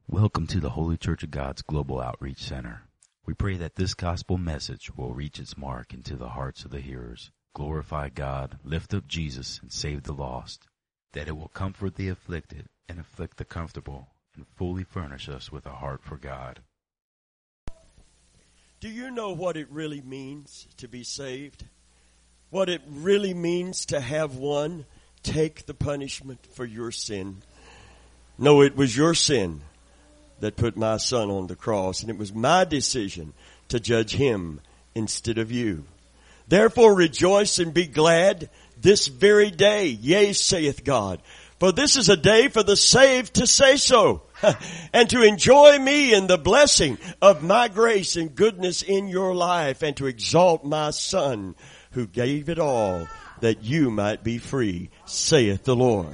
Welcome to the Holy Church of God's Global Outreach Center. We pray that this gospel message will reach its mark into the hearts of the hearers, glorify God, lift up Jesus, and save the lost, that it will comfort the afflicted and afflict the comfortable, and fully furnish us with a heart for God. Do you know what it really means to be saved? What it really means to have one take the punishment for your sin? No, it was your sin that put my son on the cross, and it was my decision to judge him instead of you. Therefore rejoice and be glad this very day, yea, saith God. For this is a day for the saved to say so, and to enjoy me in the blessing of my grace and goodness in your life, and to exalt my Son, who gave it all that you might be free, saith the Lord.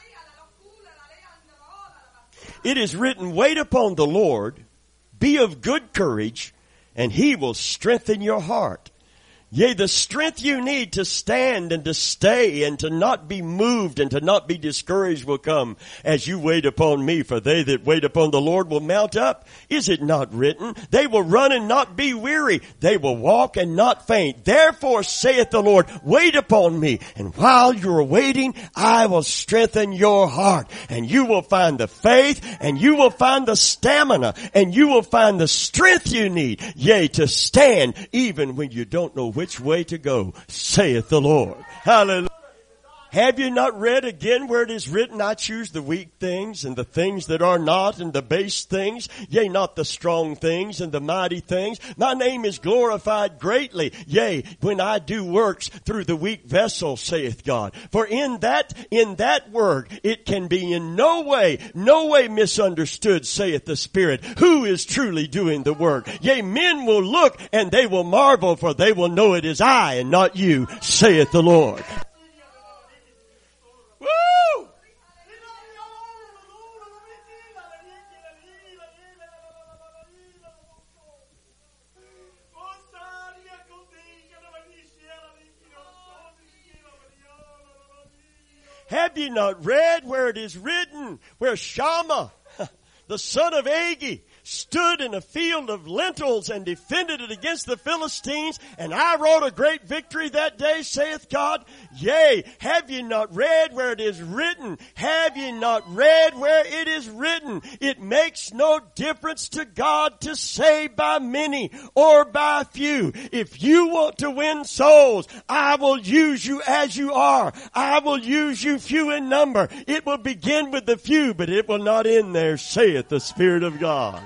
It is written, wait upon the Lord, be of good courage, and he will strengthen your heart. Yea, the strength you need to stand and to stay and to not be moved and to not be discouraged will come as you wait upon me. For they that wait upon the Lord will mount up. Is it not written? They will run and not be weary. They will walk and not faint. Therefore saith the Lord, wait upon me. And while you are waiting, I will strengthen your heart. And you will find the faith, and you will find the stamina, and you will find the strength you need. Yea, to stand even when you don't know which way to go, saith the Lord. Hallelujah. Have you not read again where it is written, I choose the weak things and the things that are not and the base things, yea, not the strong things and the mighty things. My name is glorified greatly, yea, when I do works through the weak vessel, saith God. For in that word, it can be in no way misunderstood, saith the Spirit, who is truly doing the work. Yea, men will look and they will marvel, for they will know it is I and not you, saith the Lord. Woo! Have you not read where it is written, where Shammah, the son of Agi, stood in a field of lentils and defended it against the Philistines, and I wrought a great victory that day, saith God? Yea, have ye not read where it is written? Have ye not read where it is written? It makes no difference to God to save by many or by few. If you want to win souls, I will use you as you are. I will use you few in number. It will begin with the few, but it will not end there, saith the Spirit of God.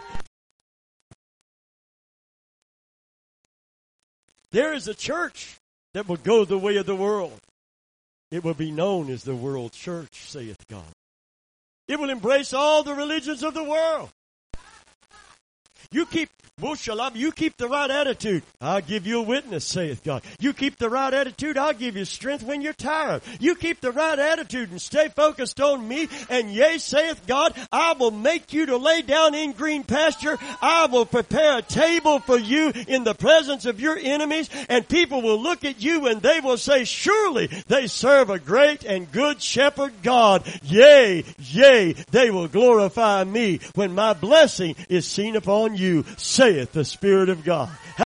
There is a church that will go the way of the world. It will be known as the world church, saith God. It will embrace all the religions of the world. You keep the right attitude, I'll give you a witness, saith God. You keep the right attitude, I'll give you strength when you're tired. You keep the right attitude and stay focused on me, and yea, saith God, I will make you to lay down in green pasture. I will prepare a table for you in the presence of your enemies, and people will look at you and they will say, surely they serve a great and good shepherd God. Yea, they will glorify me when my blessing is seen upon you, saith the Spirit of God.